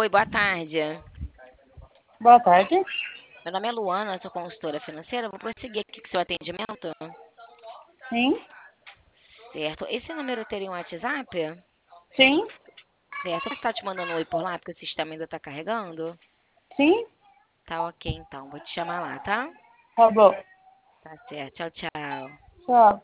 Oi, boa tarde. Boa tarde. Meu nome é Luana, sou consultora financeira. Vou prosseguir aqui com o seu atendimento. Sim, Certo. Esse número teria um WhatsApp? sim, Certo. Você está te mandando um oi por lá, porque o sistema ainda está carregando? sim. Tá ok, então. Vou te chamar lá, tá? Tá bom. Tá certo. Tchau, tchau. Tchau.